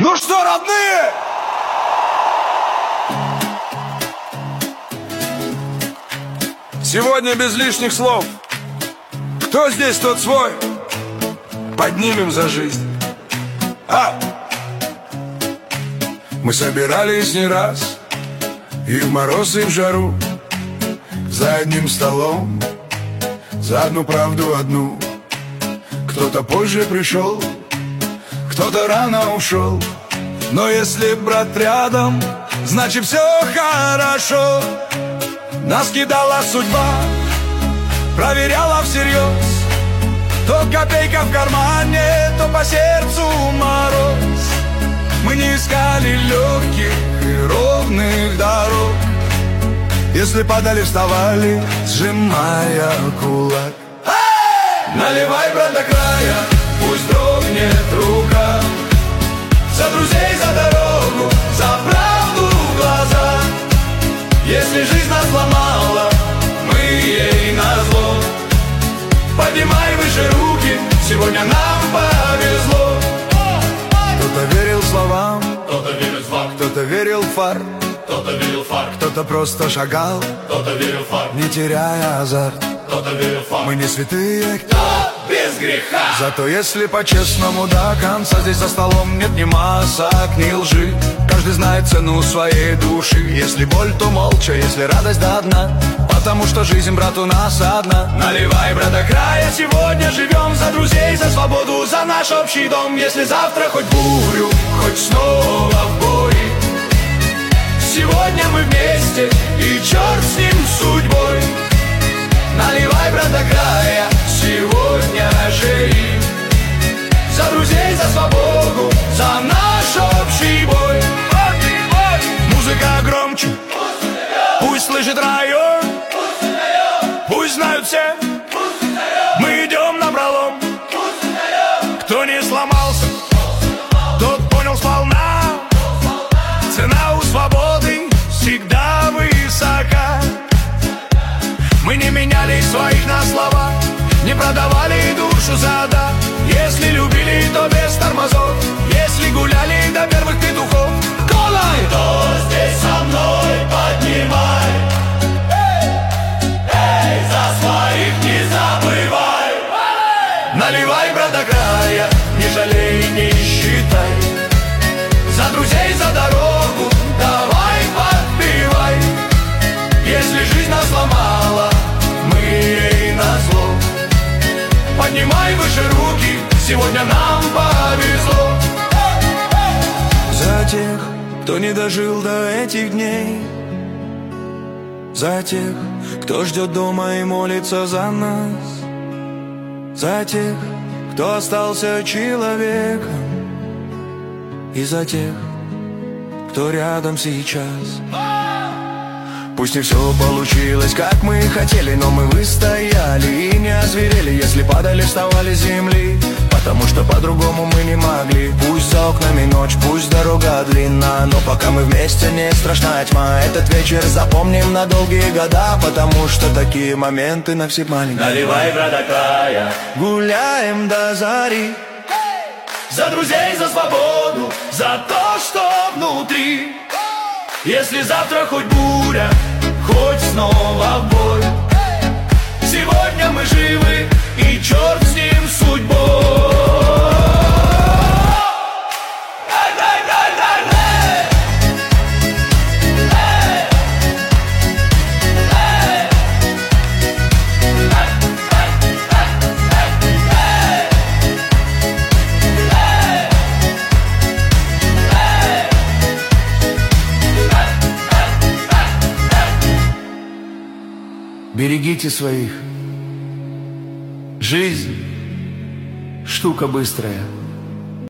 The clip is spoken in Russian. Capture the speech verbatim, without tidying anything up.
Ну что, родные? Сегодня без лишних слов. Кто здесь, тот свой. Поднимем за жизнь. А! Мы собирались не раз, и в мороз, и в жару, за одним столом, за одну правду одну. Кто-то позже пришел, кто-то рано ушел, но если брат рядом, значит все хорошо. Нас кидала судьба, проверяла всерьез. То копейка в кармане, то по сердцу мороз. Мы не искали легких и ровных дорог. Если падали, вставали, сжимая кулак. Наливай, брат, до края, пусть дрогнет рука. За друзей, за дорогу, за правду в глаза. Если жизнь нас сломала, мы ей назло. Поднимай выше руки, сегодня нам повезло. Кто-то верил словам, кто-то верил в факт, кто-то верил в фар, кто-то верил в факт, кто-то просто шагал, кто-то верил в факт, не теряя азарт. кто-то верил в факт. Мы не святые, кто без греха. Зато если по-честному до конца, здесь за столом нет ни масок, ни лжи. Каждый знает цену своей души. Если боль, то молча, если радость, да одна. Потому что жизнь, брат, у нас одна. Наливай, брат, до края, сегодня живем за друзей, за свободу, за наш общий дом. Если завтра хоть бурю, хоть снова в бой, сегодня мы вместе, и черт с ним судьбой. Наливай, брат, до края, сегодня живи. За друзей, за свободу, за наш общий бой. Музыка громче, пусть слышит район, пусть знают все, мы идем напролом. Кто не сломался, тот понял сполна. Цена у свободы всегда высока. Мы не меняли своих на слова, не продавали душу за да. Если любили, то без тормозов, если гуляли до первых петухов. Колай! Кто здесь со мной, поднимай. Эй, за своих не забывай. Наливай, брат, до края, не жалей, не считай. За друзей, за дорогу, давай подпевай. Если жизнь нас сломала, мы ей назло. Поднимай выше руки, сегодня нам повезло. За тех, кто не дожил до этих дней, за тех, кто ждет дома и молится за нас, за тех, кто остался человеком, и за тех, кто рядом сейчас. Пусть не все получилось, как мы хотели, но мы выстояли и не озверели. Если падали, вставали с земли, потому что по-другому мы не могли. Пусть за окнами ночь, пусть дорога длинна, но пока мы вместе, не страшна тьма. Этот вечер запомним на долгие года, потому что такие моменты на всех маленьких. Наливай, брат, до края, гуляем до зари. за друзей, за свободу, за то, что внутри. Если завтра хоть буря, хоть снова в бой, сегодня мы живы, и черт с ним судьбой. Берегите своих. Жизнь — штука быстрая.